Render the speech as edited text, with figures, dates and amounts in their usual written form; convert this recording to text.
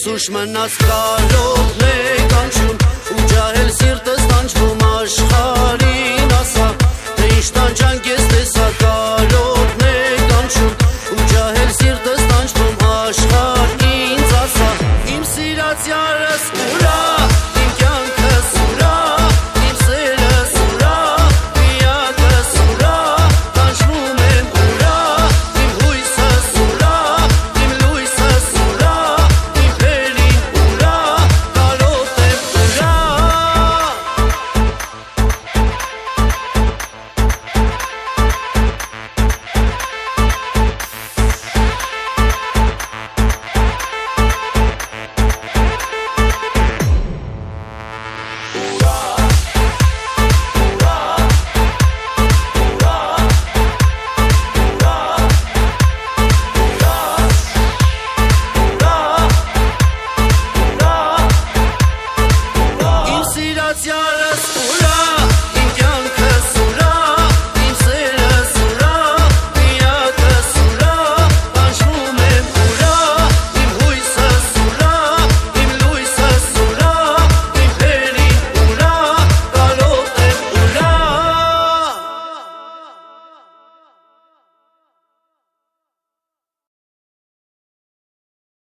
ուշ մնաց կարոտն է կանչում ու ջահել սիրտս տանջվում աշխարհին ասա թե ինչ տանջանք ես տեսա կարոտն է կանչում ու ջահել սիրտս տանջվում աշխարհ ինձ ասա իմ սիրած յարս ուրա իմ կյանքս ուրա իմ սերս ուրա միակս ուրա տանջվում եմ ուրա իմ հույսս ուրա իմ լույսս ուրա իմ փերին ուրա կարոտ եմ ուրա Իմ սիրած